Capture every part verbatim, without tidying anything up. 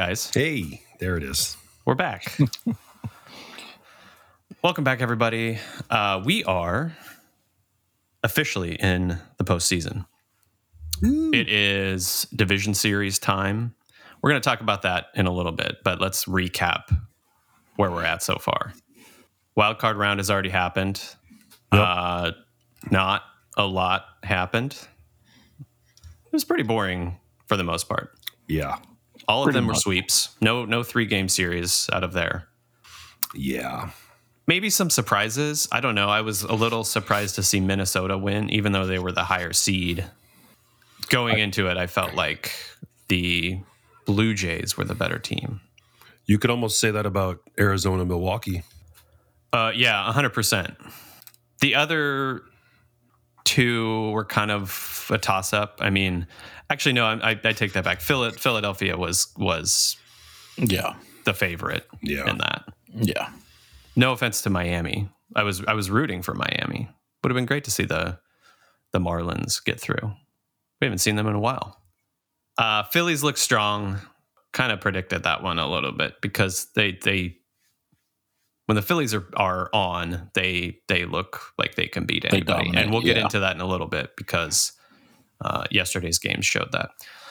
guys. Hey, there it is. We're back. Welcome back, everybody. Uh, we are officially in the postseason. Ooh. It is Division Series time. We're going to talk about that in a little bit, but let's recap where we're at so far. Wild card round has already happened. Yep. Uh, not a lot happened. It was pretty boring for the most part. Yeah. All of Pretty them much. were sweeps. No, no three-game series out of there. Yeah. Maybe some surprises. I don't know. I was a little surprised to see Minnesota win, even though they were the higher seed. Going I, into it, I felt like the Blue Jays were the better team. You could almost say that about Arizona, Milwaukee. Uh, yeah, one hundred percent. The other two were kind of a toss-up. I mean, actually, no, I, I take that back. Philadelphia was was yeah the favorite yeah. in that. Yeah. No offense to Miami. I was I was rooting for Miami. Would have been great to see the the Marlins get through. We haven't seen them in a while. Uh, Phillies look strong. Kind of predicted that one a little bit because they they when the Phillies are, are on, they they look like they can beat anybody. And we'll get yeah. into that in a little bit because uh, yesterday's game showed that.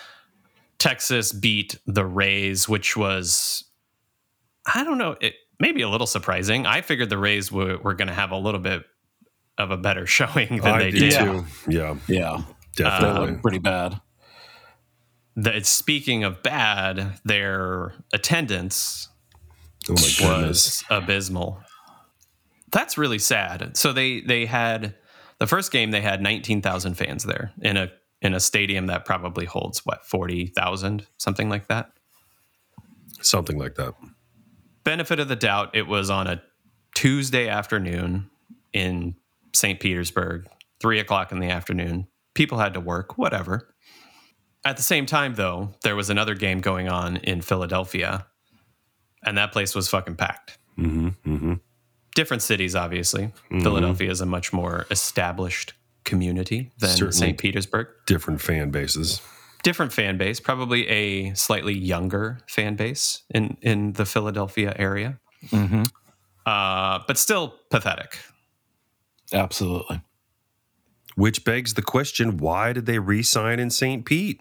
Texas beat the Rays, which was, I don't know, it maybe a little surprising. I figured the Rays were, were going to have a little bit of a better showing than I they did. did. Too. Yeah. Yeah. Definitely. Um, pretty bad. The, speaking of bad, their attendance oh my was goodness. abysmal. That's really sad. So they they had the first game they had nineteen thousand fans there in a in a stadium that probably holds what forty thousand, something like that. Something like that. Benefit of the doubt, it was on a Tuesday afternoon in Saint Petersburg, three o'clock in the afternoon. People had to work, whatever. At the same time, though, there was another game going on in Philadelphia, and that place was fucking packed. Mm-hmm, mm-hmm. Different cities, obviously. Mm-hmm. Philadelphia is a much more established community than Saint Petersburg. Different fan bases. Different fan base, probably a slightly younger fan base in, in the Philadelphia area. Mm-hmm. Uh, but still pathetic. Absolutely. Which begs the question, why did they re-sign in Saint Pete?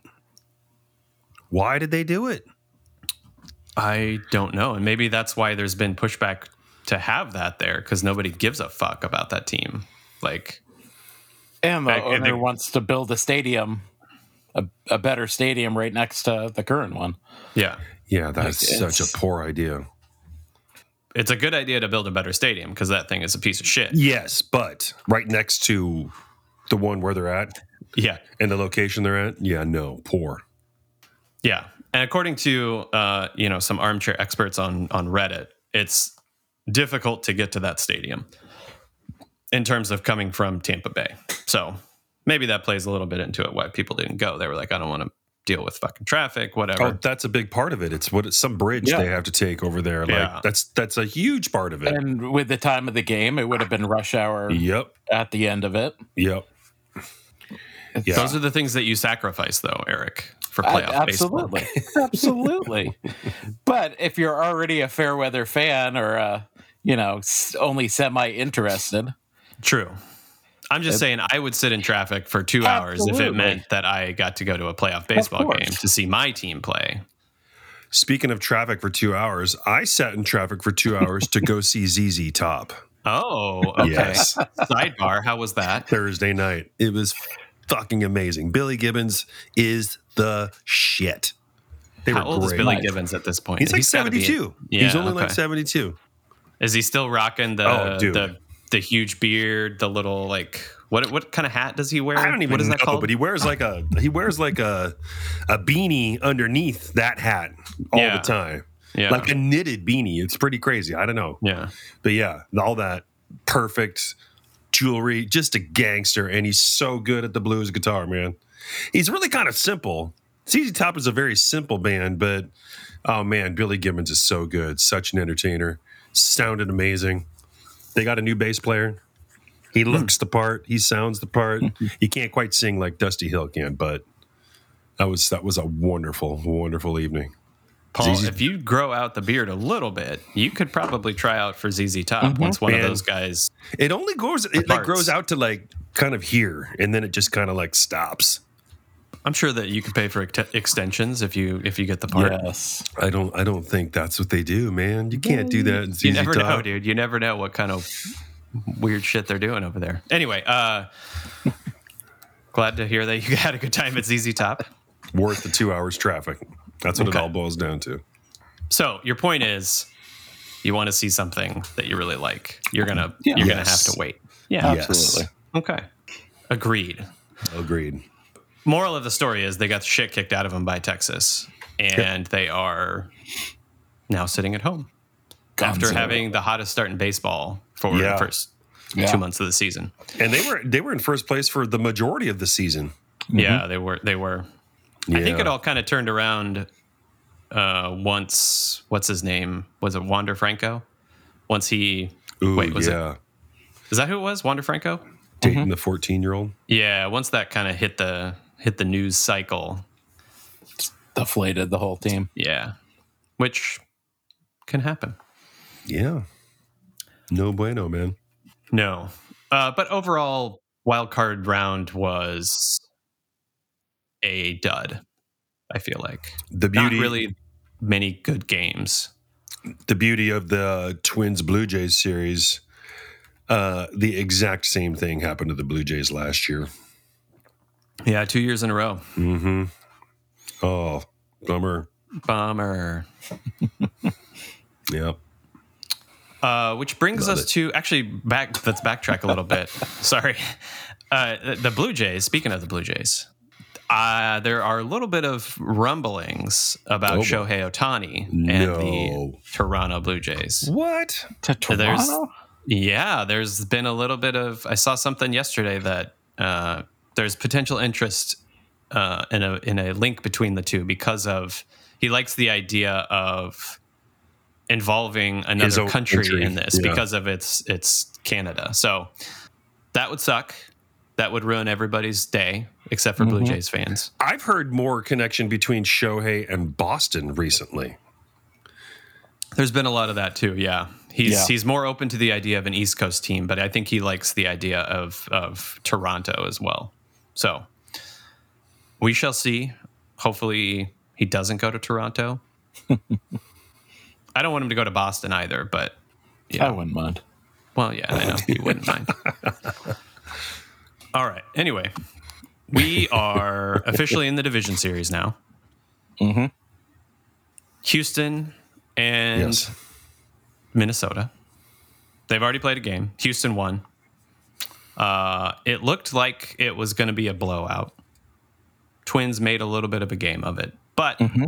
Why did they do it? I don't know. And maybe that's why there's been pushback to have that there, because nobody gives a fuck about that team. Like, and the I, owner they, wants to build a stadium, a, a better stadium right next to the current one. Yeah. Yeah, that's like, such a poor idea. It's a good idea to build a better stadium because that thing is a piece of shit. Yes, but right next to the one where they're at, yeah, and the location they're at, yeah, no, poor. Yeah, and according to uh, you know some armchair experts on on Reddit, it's difficult to get to that stadium in terms of coming from Tampa Bay. So maybe that plays a little bit into it why people didn't go. They were like, I don't want to deal with fucking traffic, whatever. Oh, that's a big part of it. It's what it's some bridge yeah. they have to take over there. Like yeah. that's that's a huge part of it. And with the time of the game, it would have been rush hour. Yep. At the end of it. Yep. Yeah. Those are the things that you sacrifice, though, Eric, for playoff I, absolutely. baseball. Absolutely. But if you're already a fair weather fan or, uh, you know, only semi-interested. True. I'm just it, saying I would sit in traffic for two hours absolutely. if it meant that I got to go to a playoff baseball game to see my team play. Speaking of traffic for two hours, I sat in traffic for two hours to go see Z Z Top. Oh, okay. Yes. Sidebar, how was that? Thursday night. It was fucking amazing. Billy Gibbons is the shit. They How old great. is Billy Gibbons at this point? He's like He's seventy-two. Be, yeah, He's only okay. like seventy-two. Is he still rocking the oh, dude. the the huge beard, the little like what what kind of hat does he wear? I don't even what is know, that called? But he wears like a he wears like a a beanie underneath that hat all yeah. the time. Yeah. Like a knitted beanie. It's pretty crazy. I don't know. Yeah. But yeah, all that perfect jewelry, just a gangster, and he's so good at the blues guitar, man. He's really kind of simple. Z Z Top is a very simple band, but oh man, Billy Gibbons is so good. Such an entertainer. Sounded amazing. They got a new bass player. He looks the part. He sounds the part. He can't quite sing like Dusty Hill can, but that was that was a wonderful, wonderful evening. Paul, Z Z if you grow out the beard a little bit, you could probably try out for Z Z Top Mhm. once one Man. of those guys. It only goes, it like Parts. grows out to like kind of here, and then it just kind of like stops. I'm sure that you could pay for ex- extensions if you if you get the part. Yes. I don't, I don't think that's what they do, man. You can't do that in Z Z You never Top. know, dude. You never know what kind of weird shit they're doing over there. Anyway, uh, glad to hear that you had a good time at Z Z Top. Worth the two hours traffic. That's what Okay. it all boils down to. So your point is, you want to see something that you really like. You're gonna Yeah. you're gonna Yes. have to wait. Yeah, Absolutely. Okay. Agreed. Agreed. Moral of the story is they got the shit kicked out of them by Texas, and they are now sitting at home after Gonzo. having the hottest start in baseball for Yeah. the first Yeah. two months of the season. And they were they were in first place for the majority of the season. Yeah, they were. They were. I think Yeah. it all kind of turned around uh, once. What's his name? Was it Wander Franco? Once he Ooh, wait, was yeah. it? Is that who it was? Wander Franco? Dating the fourteen year old. Yeah. Once that kind of hit the hit the news cycle. Deflated the whole team. Yeah, which can happen. Yeah. No bueno, man. No, uh, but overall, wild card round was a dud. I feel like The not beauty really many good games. the beauty of the Twins Blue Jays series, uh, the exact same thing happened to the Blue Jays last year. Yeah, two years in a row. Mm-hmm. Oh, bummer. Bummer. Yep. Uh, which brings Love us it. to actually back. Let's backtrack a little bit. Sorry, uh, the Blue Jays. Speaking of the Blue Jays, uh, there are a little bit of rumblings about Oh, boy. Shohei Ohtani and No. the Toronto Blue Jays. What? To There's- Toronto? Yeah, there's been a little bit of. I saw something yesterday that uh, there's potential interest uh, in a in a link between the two because of he likes the idea of involving His another own country, country, in this yeah. because of its its Canada. So that would suck. That would ruin everybody's day except for Blue Mhm. Jays fans. I've heard more connection between Shohei and Boston recently. There's been a lot of that too. Yeah, he's Yeah. he's more open to the idea of an East Coast team, but I think he likes the idea of of Toronto as well. So we shall see. Hopefully, he doesn't go to Toronto. I don't want him to go to Boston either, but yeah. I wouldn't mind. Well, yeah, I know you wouldn't mind. All right. Anyway, we are officially in the division series now. Mhm. Houston and Yes. Minnesota. They've already played a game. Houston won. Uh, it looked like it was going to be a blowout. Twins made a little bit of a game of it, but Mhm.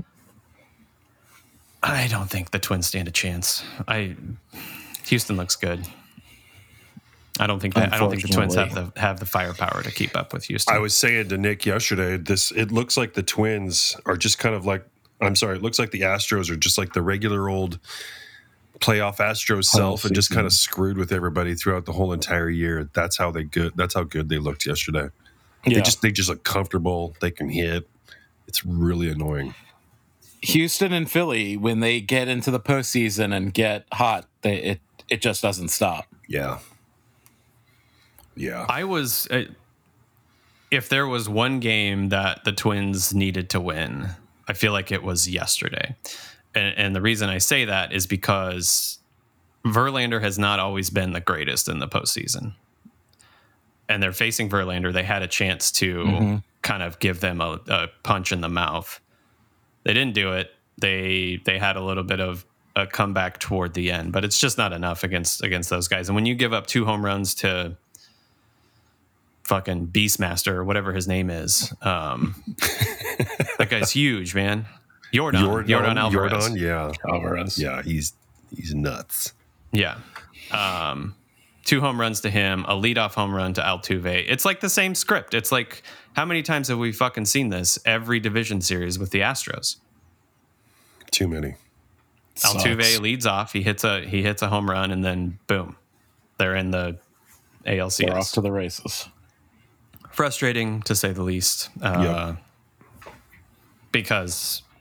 I don't think the Twins stand a chance. I Houston looks good. I don't think that I don't think the Twins have the have the firepower to keep up with Houston. I was saying to Nick yesterday, this it looks like the Twins are just kind of like I'm sorry, it looks like the Astros are just like the regular old playoff Astros self and just season. kind of screwed with everybody throughout the whole entire year. That's how they good that's how good they looked yesterday. Yeah. They just they just look comfortable, they can hit. It's really annoying. Houston and Philly, when they get into the postseason and get hot, they, it it just doesn't stop. Yeah. Yeah. I was uh, if there was one game that the Twins needed to win, I feel like it was yesterday. And, and the reason I say that is because Verlander has not always been the greatest in the postseason. And they're facing Verlander. They had a chance to Mhm. kind of give them a, a punch in the mouth. They didn't do it. They they had a little bit of a comeback toward the end, but it's just not enough against against those guys. And when you give up two home runs to fucking Beastmaster or whatever his name is, um, that guy's huge, man. Jordan, Jordan, Jordan Alvarez. Jordan, yeah. Alvarez. Yeah, he's he's nuts. Yeah. Um, two home runs to him, a leadoff home run to Altuve. It's like the same script. It's like, how many times have we fucking seen this every division series with the Astros? Too many. Altuve Sucks. leads off. He hits a he hits a home run, and then boom, they're in the A L C They're off S. to the races. Frustrating to say the least. Uh, Because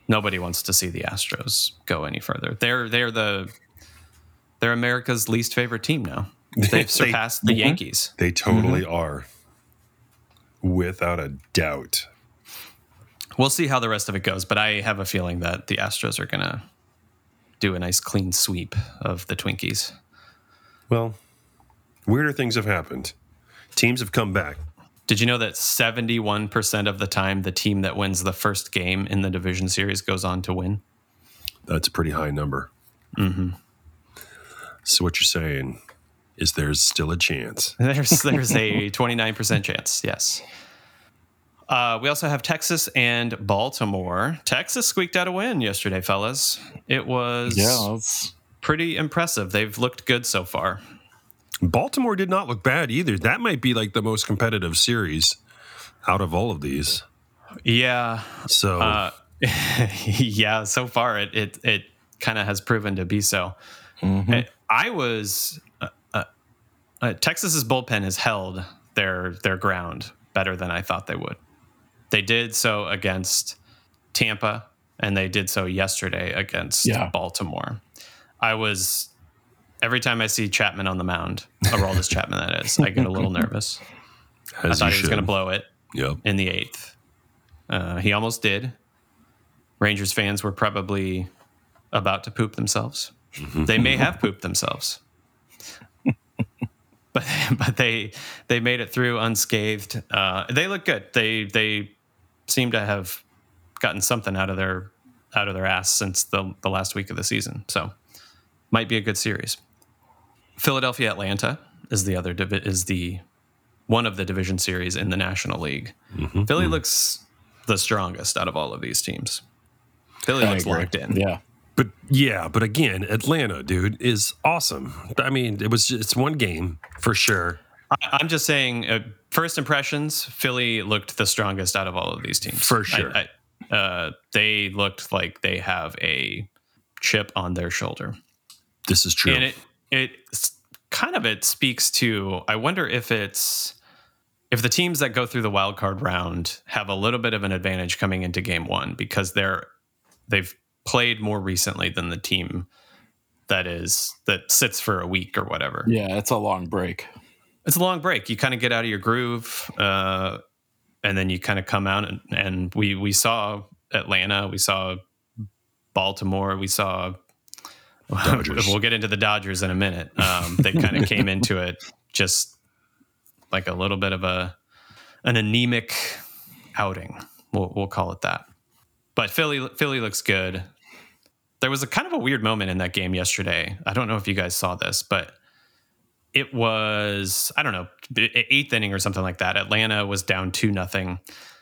Nobody wants to see the Astros go any further. They're they're the they're America's least favorite team now. They've surpassed they, the Yankees. They totally mm-hmm. are, without a doubt. We'll see how the rest of it goes, but I have a feeling that the Astros are going to do a nice clean sweep of the Twinkies. Well, weirder things have happened. Teams have come back. Did you know that seventy-one percent of the time the team that wins the first game in the division series goes on to win? That's a pretty high number. Mm-hmm. So what you're saying is there's still a chance. There's there's a twenty-nine percent chance, yes. Uh, we also have Texas and Baltimore. Texas squeaked out a win yesterday, fellas. It was yeah, that's... pretty impressive. They've looked good so far. Baltimore did not look bad either. That might be like the most competitive series out of all of these. Yeah. So, uh, yeah, so far it it, it kind of has proven to be so. Mm-hmm. I, I was uh, uh, uh, Texas's bullpen has held their their ground better than I thought they would. They did so against Tampa, and they did so yesterday against yeah. Baltimore. I was every time I see Chapman on the mound, Aroldis Chapman, that is, I get a little nervous. As I thought he was going to blow it yep. in the eighth. Uh, he almost did. Rangers fans were probably about to poop themselves. Mm-hmm. They may have pooped themselves, but but they they made it through unscathed. Uh, they look good. They they seem to have gotten something out of their out of their ass since the the last week of the season. So might be a good series. Philadelphia Atlanta is the other divi- is the one of the division series in the National League. Mm-hmm. Philly mm-hmm. looks the strongest out of all of these teams. Philly I looks agree. locked in. Yeah. But yeah, but again, Atlanta, dude, is awesome. I mean, it was it's one game for sure. I, I'm just saying, uh, first impressions, Philly looked the strongest out of all of these teams. For sure. I, I, uh, they looked like they have a chip on their shoulder. This is true. And it it kind of it speaks to, I wonder if it's if the teams that go through the wild card round have a little bit of an advantage coming into game one because they're they've played more recently than the team that is that sits for a week or whatever. Yeah, it's a long break. It's a long break. You kind of get out of your groove, uh, and then you kind of come out and, and we we saw Atlanta, we saw Baltimore, we saw. Dodgers. We'll get into the Dodgers in a minute. Um, they kind of came into it just like a little bit of a an anemic outing. We'll we'll call it that. But Philly Philly looks good. There was a kind of a weird moment in that game yesterday. I don't know if you guys saw this, but it was, I don't know, eighth inning or something like that. Atlanta was down two nothing.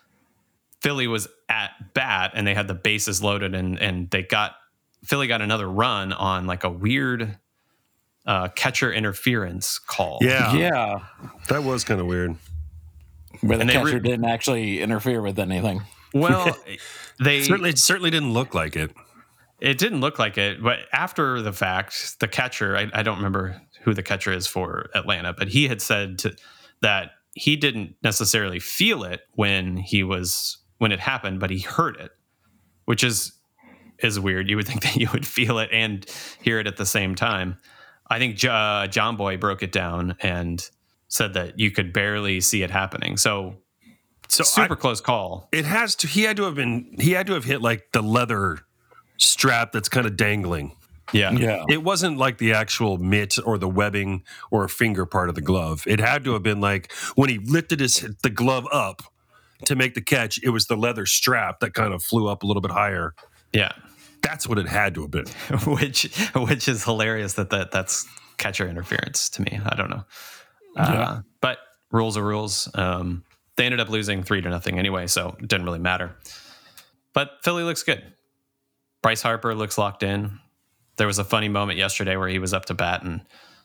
Philly was at bat and they had the bases loaded and and they got Philly got another run on like a weird uh, catcher interference call. Yeah. Yeah. That was kind of weird. Where the And they catcher re- didn't actually interfere with anything. Well, they Certainly, it certainly didn't look like it. It didn't look like it, but after the fact, the catcher, I, I don't remember who the catcher is for Atlanta, but he had said to, that he didn't necessarily feel it when he was when it happened, but he heard it, which is is weird. You would think that you would feel it and hear it at the same time. I think uh, John Boy broke it down and said that you could barely see it happening. So, So super I, close call. It has to. He had to have been. He had to have hit like the leather strap that's kind of dangling. Yeah, Yeah. It wasn't like the actual mitt or the webbing or a finger part of the glove. It had to have been like when he lifted his the glove up to make the catch. It was the leather strap that kind of flew up a little bit higher. yeah. That's what it had to have been. which which is hilarious that, that that's catcher interference to me. I don't know. Yeah. Uh, but rules are rules. Um, they ended up losing three to nothing anyway, so it didn't really matter. But Philly looks good. Bryce Harper looks locked in. There was a funny moment yesterday where he was up to bat and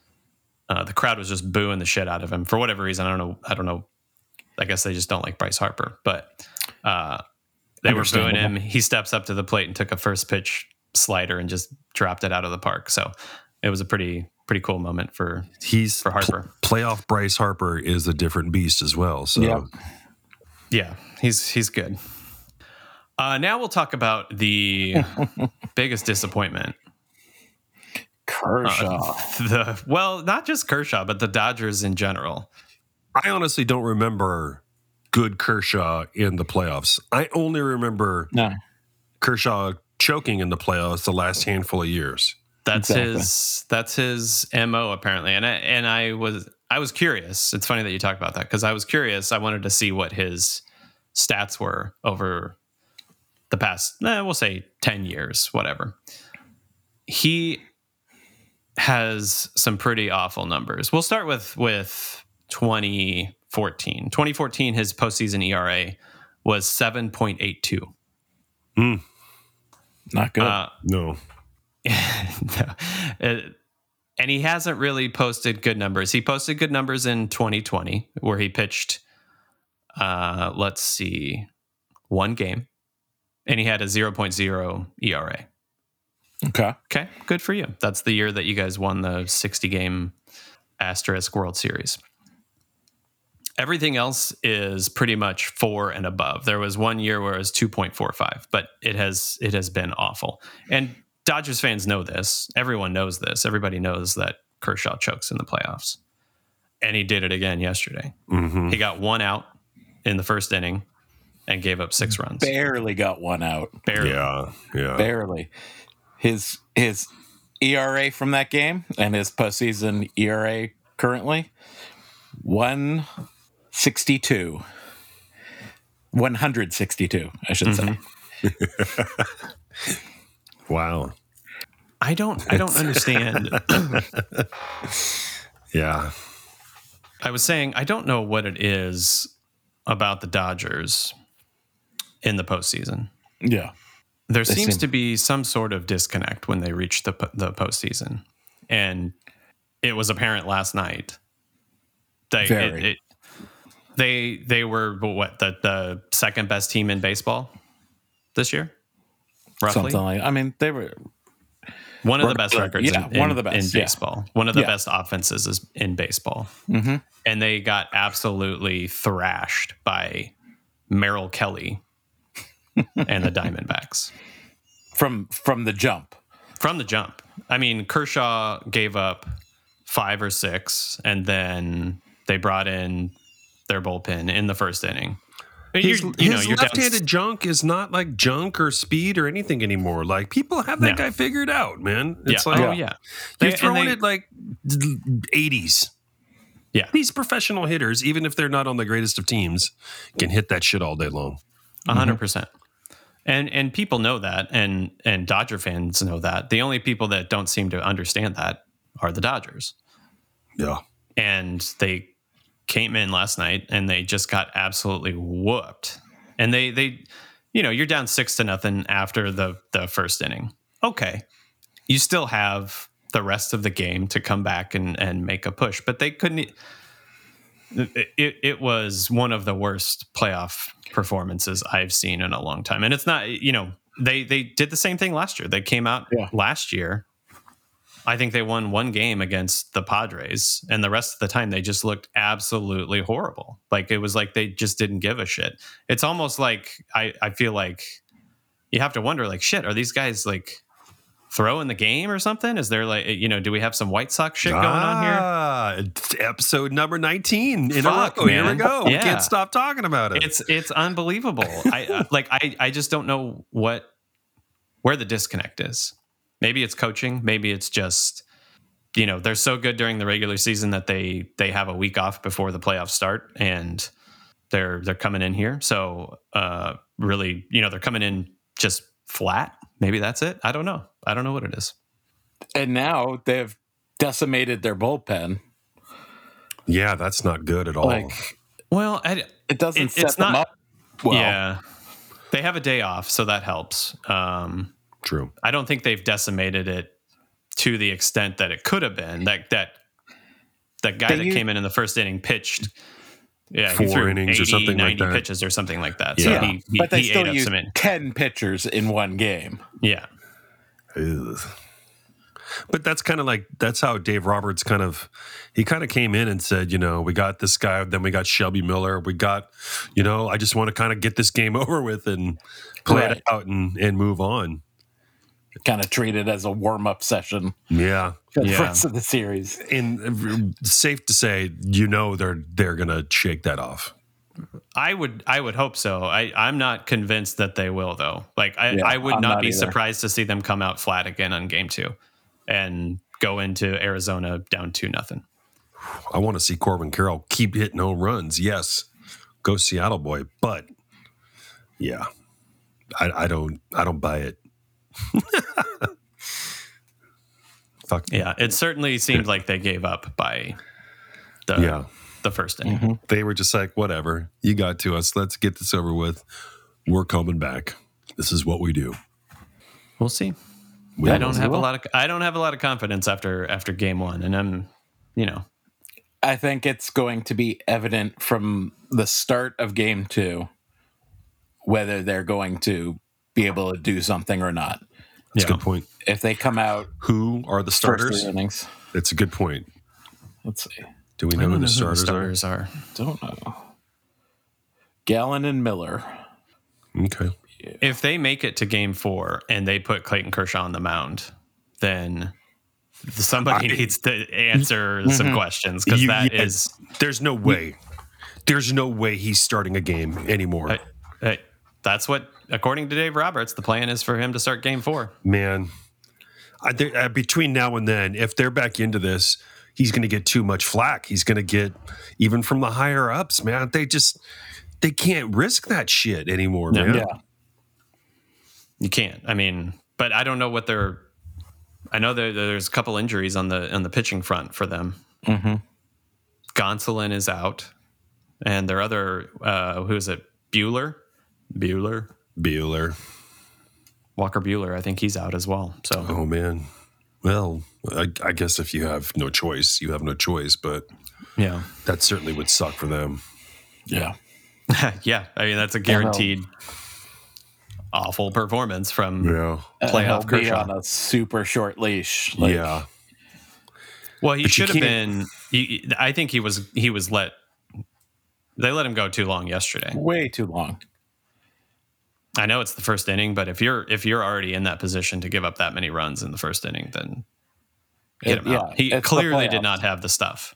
uh, the crowd was just booing the shit out of him for whatever reason. I don't know. I don't know. I guess they just don't like Bryce Harper, but uh, they were booing him. He steps up to the plate and took a first pitch slider and just dropped it out of the park. So it was a pretty pretty cool moment for He's for Harper. Pl- playoff Bryce Harper is a different beast as well. So Yep. Yeah, he's he's good. Uh, now we'll talk about the biggest disappointment. Kershaw. Uh, the well, not just Kershaw, but the Dodgers in general. I honestly don't remember good Kershaw in the playoffs. I only remember no. Kershaw choking in the playoffs the last handful of years. That's Exactly. his. That's his M O apparently. And I, and I was I was curious. It's funny that you talk about that because I was curious. I wanted to see what his stats were over the past, eh, we'll say ten years, whatever. He has some pretty awful numbers. We'll start with with twenty fourteen. twenty fourteen, his postseason E R A was seven point eight two. Mm, Not good. Uh, no. no. It- and he hasn't really posted good numbers. He posted good numbers in twenty twenty, where he pitched, uh, let's see, one game, and he had a zero point zero E R A. okay. Okay, good for you. That's the year that you guys won the sixty game asterisk World Series. Everything else is pretty much four and above. There was one year where it was two point four five, but it has it has been awful. And Dodgers fans know this. Everyone knows this. Everybody knows that Kershaw chokes in the playoffs. And he did it again yesterday. Mm-hmm. He got one out in the first inning and gave up six runs. Barely got one out. Barely. Yeah, yeah. Barely. His his E R A from that game and his postseason E R A currently one sixty-two. one hundred sixty-two, I should Mm-hmm. say. Wow. I don't I don't understand. Yeah. I was saying I don't know what it is about the Dodgers in the postseason. Yeah. There They seems seem- to be some sort of disconnect when they reach the po- the postseason, and it was apparent last night. They it, Very. it, they they were what the the second best team in baseball this year, roughly. Something like I mean, they were One of the best records Yeah, in, one in- of the best, in yeah. baseball. One of the Yeah. best offenses is in baseball. mm-hmm. And they got absolutely thrashed by Merrill Kelly and the Diamondbacks from from the jump. from the jump. I mean, Kershaw gave up five or six, and then they brought in their bullpen in the first inning. His, You're- you know, his you're down- left-handed junk is not like junk or speed or anything anymore. Like people have that No. guy figured out, man. It's yeah. like oh yeah, you're They- and throwing they- it like eighties. Yeah. These professional hitters, even if they're not on the greatest of teams, can hit that shit all day long. A hundred percent. And and people know that, and and Dodger fans know that. The only people that don't seem to understand that are the Dodgers. Yeah. And they came in last night and they just got absolutely whooped. And they they you know, you're down six to nothing after the the first inning. Okay. You still have the rest of the game to come back and and make a push, but they couldn't e, it, it, it was one of the worst playoff performances I've seen in a long time. And it's not, you know, they they did the same thing last year. They came out Yeah. last year. I think they won one game against the Padres, and the rest of the time they just looked absolutely horrible. Like it was like they just didn't give a shit. It's almost like I, I feel like you have to wonder, like, shit, are these guys like throwing the game or something? Is there like, you know, do we have some White Sox shit going on here? Ah, it's episode number nineteen in Fuck, a row. Here we man. go. We Yeah. can't stop talking about it. It's it's unbelievable. I uh, like I I just don't know what where the disconnect is. Maybe it's coaching. Maybe it's just, you know, they're so good during the regular season that they they have a week off before the playoffs start, and they're they're coming in here. So uh, really, you know, they're coming in just flat. Maybe that's it. I don't know. I don't know what it is. And now they've decimated their bullpen. yeah, that's not good at all. Like Well, I, it doesn't It- set it's them not- up well. yeah, they have a day off, so that helps. Um, True. I don't think they've decimated it to the extent that it could have been. That that that guy They that use- came in in the first inning pitched, yeah, Four he threw innings or eighty, something like ninety that. pitches or something like that. Yeah. So Yeah, he, he, but they he ate still up use some in. ten pitchers in one game. Yeah, Ugh. But that's kind of like that's how Dave Roberts kind of he kind of came in and said, you know, we got this guy, then we got Shelby Miller, we got, you know, I just want to kind of get this game over with and play Right. it out and, and move on. Kind of treat it as a warm up session Yeah, for the Yeah. rest of the series. and safe to say, you know, they're they're gonna shake that off. I would I would hope so. I, I'm not convinced that they will though. Like I, Yeah, I would I'm not, not be either. surprised to see them come out flat again on game two and go into Arizona down two nothing. I want to see Corbin Carroll keep hitting home runs. Yes, go Seattle boy. But yeah, I, I don't I don't buy it. Fuck Yeah, it certainly seemed like they gave up by the yeah. the first inning. Mm-hmm. They were just like, whatever, you got to us. Let's get this over with. We're coming back. This is what we do. We'll see. We I will. don't have a will. lot of I don't have a lot of confidence after after game one, and I'm, you know, I think it's going to be evident from the start of game two whether they're going to be able to do something or not. That's yeah. a good point. If they come out Who are the first starters? three innings, That's a good point. let's see. Do we I know don't who know the who the starters, starters are. Don't know. Gallen and Miller. are? Okay. If they make it to game four and they put Clayton Kershaw on the mound, then somebody I- needs to answer some questions because You- that yeah, is There's no way. There's no way he's starting a game anymore. I- I- that's what, according to Dave Roberts, the plan is for him to start game four. Man, I think uh, between now and then, if they're back into this, he's going to get too much flack. He's going to get even from the higher ups, man. They just they can't risk that shit anymore, Yeah. man. Yeah. You can't. I mean, but I don't know what they're. I know there, there's a couple injuries on the on the pitching front for them. Mm-hmm. Gonsolin is out, and their other uh, who is it? Bueller, Bueller, Bueller. Walker Bueller. I think he's out as well. So Oh man. Well, I, I guess if you have no choice, you have no choice. But yeah, that certainly would suck for them. Yeah. yeah. I mean, that's a guaranteed awful performance from. Yeah. Playoff And he'll be Kershaw. on a super short leash. Like, yeah. Well, he But you should have can't- been. He, I think he was. He was let. They let him go too long yesterday. way too long. I know it's the first inning, but if you're if you're already in that position to give up that many runs in the first inning, then get It- him out. yeah, He it's the clearly did playoffs. not have the stuff.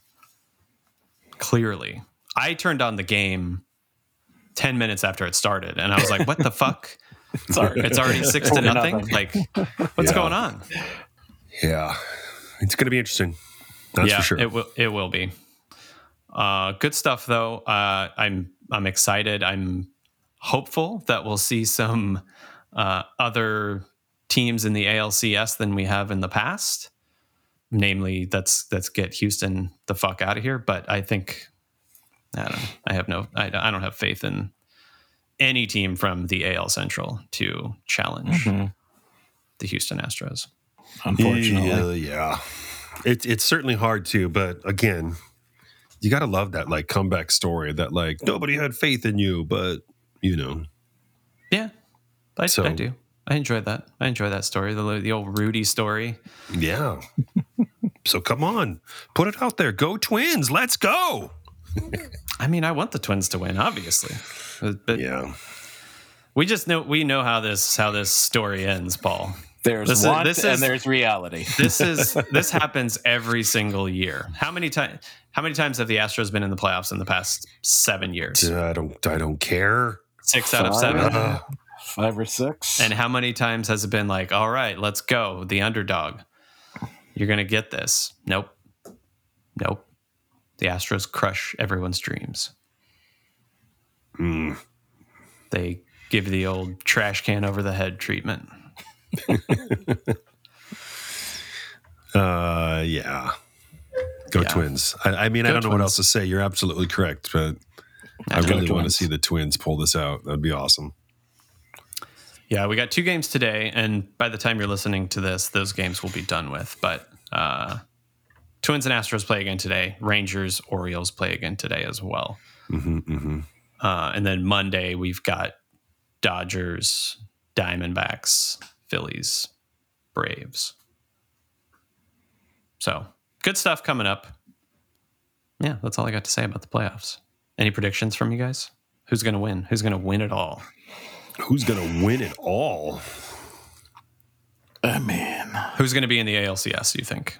Clearly, I turned on the game ten minutes after it started, and I was like, "What the fuck? Sorry. It's already six to Four to nothing. nothing. Like, what's Yeah. going on?" Yeah. It's going to be interesting. That's yeah, for sure. it will. It will be. Uh, good stuff, though. Uh, I'm I'm excited. I'm hopeful that we'll see some uh, other teams in the A L C S than we have in the past. Namely, let's let's get Houston the fuck out of here. But I think I don't know. I have no. I, I don't have faith in any team from the A L Central to challenge Mhm. the Houston Astros. Unfortunately. Yeah, yeah. It's it's certainly hard to, but again, you gotta love that like comeback story that like nobody had faith in you, but you know, Yeah, I, So- I do. I enjoyed that. I enjoy that story. The the old Rudy story. yeah. So come on, put it out there. Go Twins, let's go. I mean, I want the Twins to win, obviously, but Yeah, we just know we know how this how this story ends, Paul. There's This is- want this and is- there's reality. This is this happens every single year. How many times? How many times have the Astros been in the playoffs in the past seven years? I don't I don't care. Six out of Five. seven. Uh, Five or six. And how many times has it been like, all right, let's go, the underdog? You're gonna get this. Nope. Nope. The Astros crush everyone's dreams. mm, They give the old trash can over the head treatment. uh, yeah. Go Yeah. Twins. I, I mean, I Go don't know what Twins. else to say. You're absolutely correct, but I Go really want to Twins. see the Twins pull this out. That'd be awesome. Yeah, we got two games today, and by the time you're listening to this, those games will be done with. But uh, Twins and Astros play again today. Rangers, Orioles play again today as well. hmm hmm Uh, and then Monday, we've got Dodgers, Diamondbacks, Phillies, Braves. So good stuff coming up. Yeah, that's all I got to say about the playoffs. Any predictions from you guys? Who's going to win? Who's going to win it all? Who's going to win it all? Oh, man. Who's going to be in the A L C S, you think?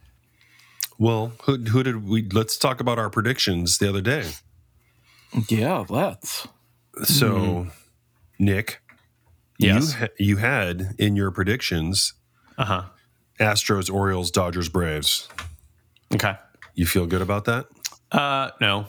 Well, who, who did we? Let's talk about our predictions the other day. Yeah, let's. So, Mm-hmm. Nick, Yes. you, ha- you had in your predictions Uh-huh. Astros, Orioles, Dodgers, Braves. Okay. You feel good about that? Uh, no.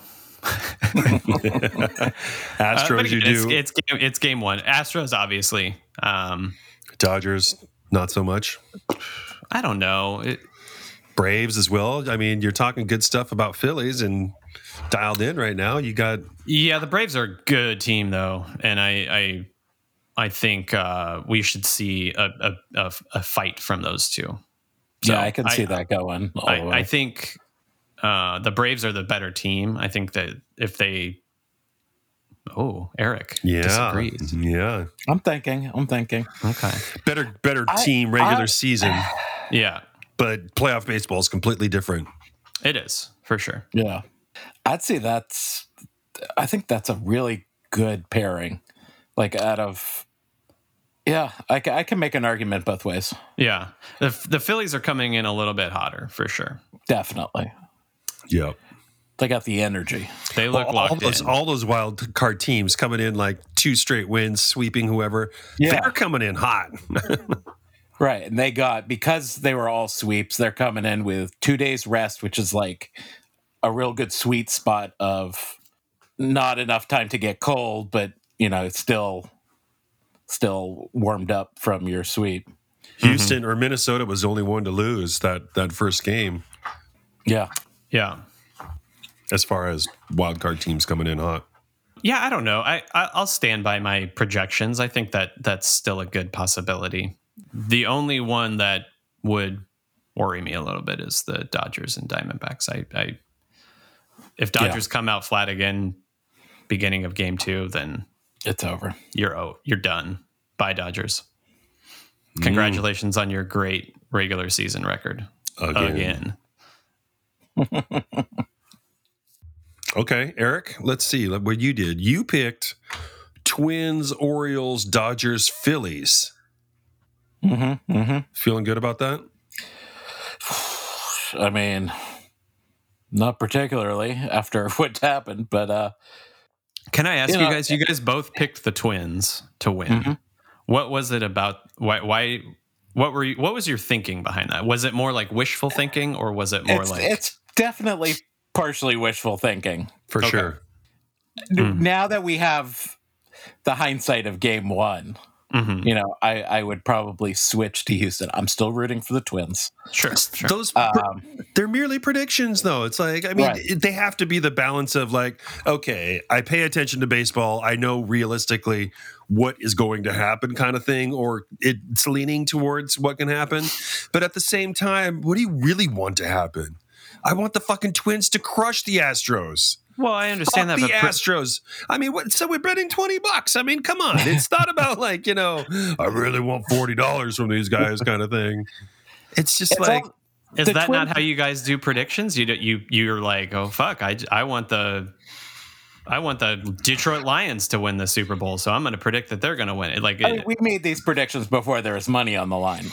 Astros, Uh, but you again, it's, do. it's, game, it's game one. Astros, obviously. Um, Dodgers, not so much. I don't know. It, Braves as well. I mean, you're talking good stuff about Phillies and dialed in right now. You got yeah, the Braves are a good team, though. And I I, I think uh, we should see a, a, a, a fight from those two. So yeah, I can see that going. all the I, way. I think uh, the Braves are the better team. I think that if they, oh, Eric yeah, disagrees. yeah, I'm thinking. I'm thinking. Okay, better better I- team regular I- season, yeah, but playoff baseball is completely different. it is for sure. Yeah. I'd say that's, I think that's a really good pairing. Like out of, yeah, I, ca- I can make an argument both ways. Yeah, the the Phillies are coming in a little bit hotter for sure. Definitely. Yeah, They got the energy. They look all, locked all those in. all those wild card teams coming in like two straight wins, sweeping whoever. Yeah. They're coming in hot. Right. And they got, because they were all sweeps, they're coming in with two days rest, which is like a real good sweet spot of not enough time to get cold, but, you know, it's still, still warmed up from your sweep. Houston or Minnesota was the only one to lose that that first game Yeah. Yeah. as far as wild card teams coming in hot. Yeah, I don't know. I, I I'll stand by my projections. I think that that's still a good possibility. The only one that would worry me a little bit is the Dodgers and Diamondbacks. I, I if Dodgers come out flat again, beginning of game two, then It's over. you're oh, you're done. Bye, Dodgers. Congratulations on your great regular season record Again. again. Okay, Eric, let's see what you did. You picked Twins, Orioles, Dodgers, Phillies. Mm-hmm. Mm-hmm. Feeling good about that? I mean, not particularly after what happened, but uh, Can I ask You you, know- guys? You guys both picked the Twins to win. Mhm. What was it about? Why? Why? What were you? What was your thinking behind that? Was it more like wishful thinking, or was it more it's, like? it's definitely partially wishful thinking. For Okay. sure. Mm. Now that we have the hindsight of game one, Mhm. you know, I, I would probably switch to Houston. I'm still rooting for the Twins. Sure, sure. Those Um, they're merely predictions, though. It's like, I mean, Right. it- they have to be the balance of like, okay, I pay attention to baseball. I know realistically what is going to happen, kind of thing, or it's leaning towards what can happen. But at the same time, what do you really want to happen? I want the fucking Twins to crush the Astros. Well, I understand Fuck that, the but pre- Astros. I mean, what, so we're betting twenty bucks. I mean, come on. It's not about like, you know, I really want forty dollars from these guys kind of thing. It's just It's like, all- is the that Twins- not how you guys do predictions? You do- you you're like, oh fuck, I I want the. I want the Detroit Lions to win the Super Bowl, so I'm going to predict that they're going to win it. Like, I mean, we made these predictions before there was money on the line.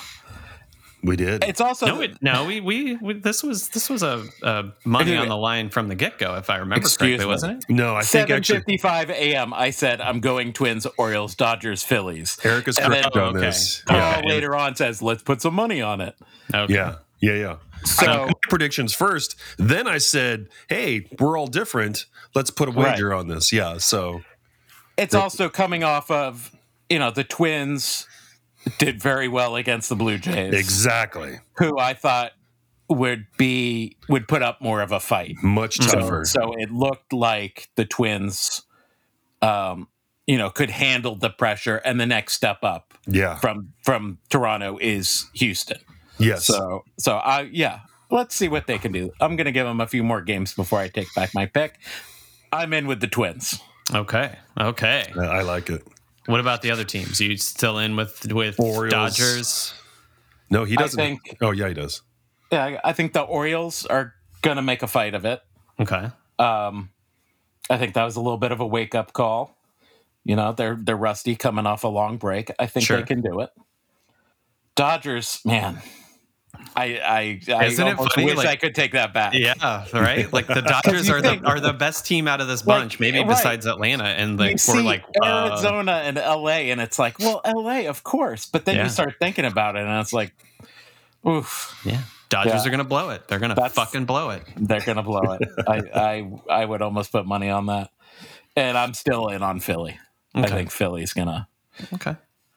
we did. It's also no, it, no, we, we we this was this was a, a money Dude, on the line from the get go, if I remember Excuse correctly, me. wasn't it? No, I think seven actually fifty-five a.m. I said I'm going Twins, Orioles, Dodgers, Phillies. Eric is And then- correct on okay. this. Carl Yeah. later on says, let's put some money on it. Okay. Yeah. Yeah. Yeah. So, I put predictions first. Then I said, hey, we're all different. Let's put a wager on this. Yeah. So, it's also coming off of, you know, the Twins did very well against the Blue Jays, exactly. who I thought would be would put up more of a fight. Much So, tougher. so it looked like the Twins, um, you know, could handle the pressure, and the next step up yeah. from from Toronto is Houston. Yes. So, so I yeah, let's see what they can do. I'm going to give them a few more games before I take back my pick. I'm in with the Twins. Okay. Okay. I I like it. What about the other teams? You still in with with Orioles. Dodgers? No, he I doesn't. think- oh, yeah, he does. Yeah, I, I think the Orioles are going to make a fight of it. Okay. Um, I think that was a little bit of a wake up call. You know, they're they're rusty coming off a long break. I think Sure. they can do it. Dodgers, man, I I, I Isn't it almost funny? wish Like- I could take that back. Yeah, right. Like the Dodgers you are the think- are the best team out of this Like, bunch, maybe right. besides Atlanta. And You like we're see like uh, Arizona and L A, and it's like, well, L A, of course. But then Yeah. you start thinking about it, and it's like, oof, yeah, Dodgers Yeah. are gonna blow it. They're gonna That's- fucking blow it. they're gonna blow it. I, I I would almost put money on that, and I'm still in on Philly. I Okay. think Philly's gonna, Okay.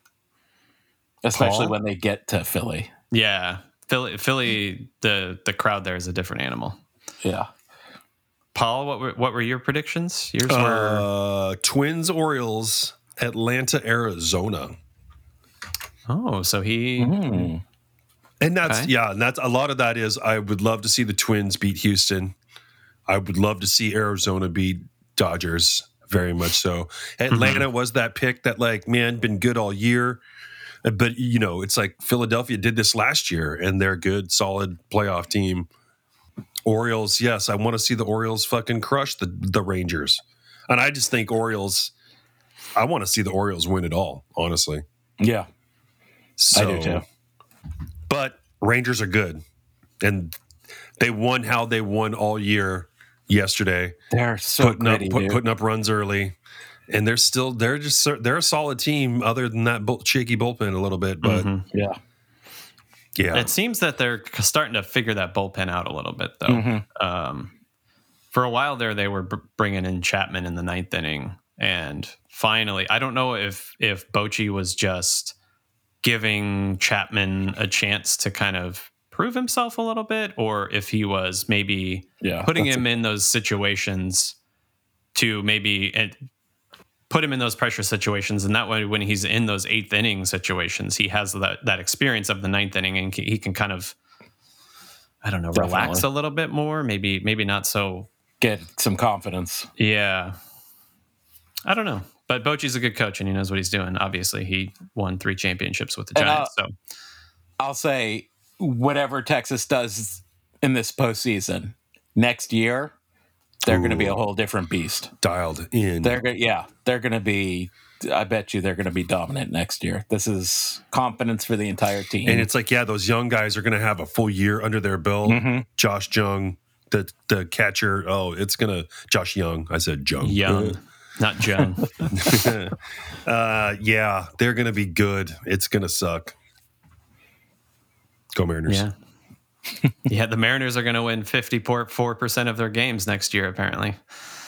especially Paul? when they get to Philly. Yeah, Philly. Philly. The the crowd there is a different animal. Yeah. Paul, what were what were your predictions? Yours were Uh, Twins, Orioles, Atlanta, Arizona. oh, so he Mm. And that's Okay. yeah, and that's a lot of that is I would love to see the Twins beat Houston. I would love to see Arizona beat Dodgers, very much so. Atlanta was that pick that like, man, been good all year. But you know, it's like Philadelphia did this last year and they're a good, solid playoff team. Orioles, yes, I want to see the Orioles fucking crush the the Rangers. And I just think Orioles I want to see the Orioles win it all, honestly. Yeah. So, I do too. But Rangers are good, and they won how they won all year yesterday, They're so putting up gritty, put, dude. putting up runs early, and they're still they're just they're a solid team. Other than that bull, shaky bullpen a little bit, but Mhm. Yeah. yeah, It seems that they're starting to figure that bullpen out a little bit, though. Mhm. Um, for a while there, they were br- bringing in Chapman in the ninth inning, and finally, I don't know if if Bochy was just giving Chapman a chance to kind of prove himself a little bit, or if he was maybe Yeah. putting That's him in those situations to maybe and put him in those pressure situations, and that way when he's in those eighth inning situations, he has that that experience of the ninth inning, and he can kind of, I don't know, relax Definitely. a little bit more. Maybe maybe not so. Get some confidence. Yeah, I don't know. But Bochy's a good coach, and he knows what he's doing. Obviously, he won three championships with the And, uh, Giants. so I'll say whatever Texas does in this postseason next year, they're going to be a whole different beast. dialed in. They're going, yeah, they're going to be. I bet you they're going to be dominant next year. This is confidence for the entire team. And it's like, yeah, those young guys are going to have a full year under their belt. Mhm. Josh Jung, the the catcher. Oh, it's gonna Josh Young. I said Jung. young, not Joan. uh, yeah, they're gonna be good. It's gonna suck. Go Mariners. Yeah. Yeah, the Mariners are going to win fifty-four percent of their games next year, apparently.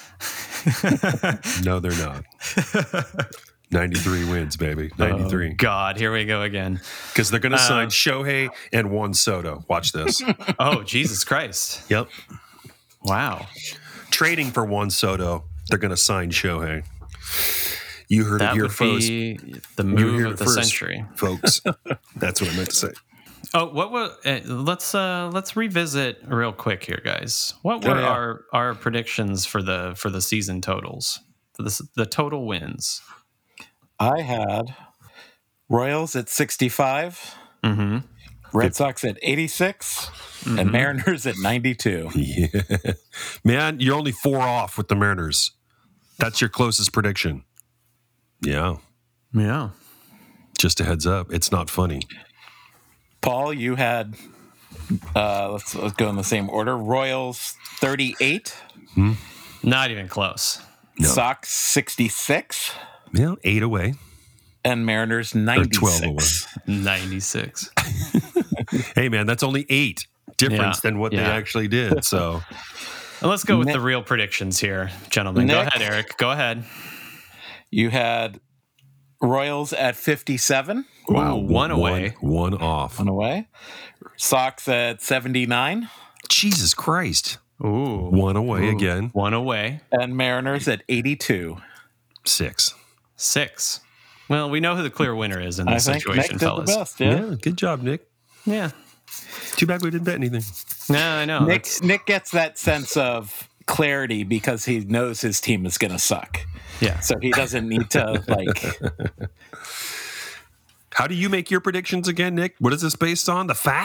No, they're not. ninety-three wins, baby. ninety-three. Oh, God, here we go again. Because they're going to sign Uh, Shohei and Juan Soto. Watch this. Oh, Jesus Christ. Yep. Wow. Trading for Juan Soto, they're going to sign Shohei. You heard That it here would first. be the You move heard of it the first, century. folks. That's what I meant to say. Oh, what was? Uh, let's uh, let's revisit real quick here, guys. What were Oh, yeah. our our predictions for the for the season totals for the the total wins? I had Royals at sixty-five, Mm-hmm. Red Sox at eighty-six, and Mariners at ninety-two. Yeah. Man, you're only four off with the Mariners. That's your closest prediction. Yeah. Yeah. Just a heads up. It's not funny. Paul, you had, uh, let's, let's go in the same order. Royals thirty-eight, Not even close. No. Sox sixty-six, Yeah, eight away. and Mariners twelve ninety-six. ninety-six. Hey, man, that's only eight difference Yeah, than what they yeah. actually did. So, And let's go with Nick- the real predictions here, gentlemen. Go Nick- ahead, Eric. Go ahead. You had Royals at fifty-seven, Wow, one away. One, one off. one away. Sox at seventy-nine, Jesus Christ. Ooh. One away Ooh. again. One away. and Mariners at eighty-two. Six. Six. Well, we know who the clear winner is in I this think situation, Nick did fellas. the best. Yeah. Yeah, good job, Nick. Yeah. Too bad we didn't bet anything. No, I know. Nick That's- Nick gets that sense of clarity because he knows his team is going to suck. yeah. So he doesn't need to like How do you make your predictions again, Nick? What is this based on? The facts?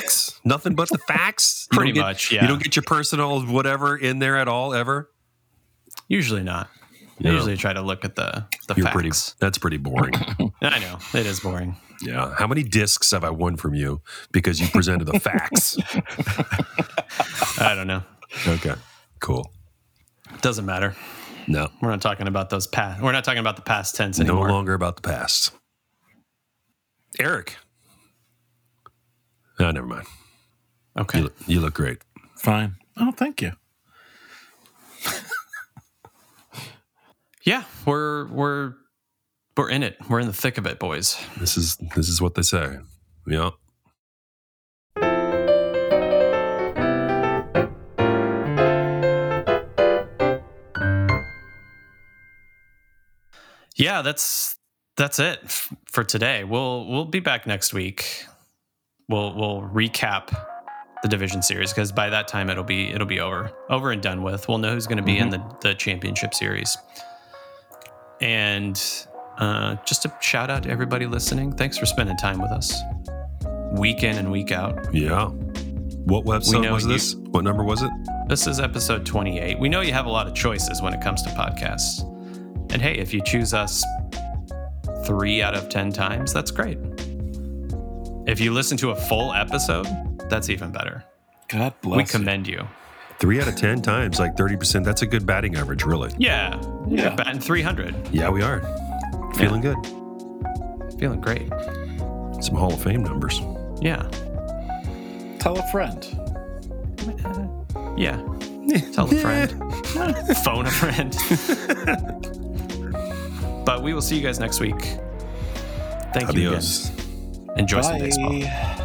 Nothing but the facts. You Pretty don't get- much, yeah. You don't get your personal whatever in there at all, ever. Usually not. I Yeah. usually try to look at the the You're facts. pretty. That's pretty boring. I know it is boring. Yeah. How many discs have I won from you because you presented the facts? I don't know. Okay. Cool. Doesn't matter. No. We're not talking about those past. We're not talking about the past tense No anymore. longer about the past. Eric. Oh, never mind. Okay. You look, you look great. Fine. Oh, thank you. Yeah, we're we're we're in it. We're in the thick of it, boys. This is this is what they say. Yeah. Yeah, that's that's it f- for today. We'll we'll be back next week. We'll we'll recap the division series because by that time it'll be it'll be over over and done with. We'll know who's going to be mm-hmm. in the the championship series. And uh, just a shout out to everybody listening. Thanks for spending time with us, week in and week out. Yeah. What website was this? You, what number was it? This is episode twenty-eight. We know you have a lot of choices when it comes to podcasts. And hey, if you choose us three out of ten times, that's great. If you listen to a full episode, that's even better. God bless We commend you. Three out of ten times, like thirty percent. That's a good batting average, really. Yeah. Yeah. You're batting three hundred. Yeah, we are. Feeling yeah. good. Feeling great. Some Hall of Fame numbers. Yeah. Tell a friend. Uh, yeah. Tell a friend. Phone a friend. But we will see you guys next week. Thank Adios. you again. Enjoy Bye. some baseball.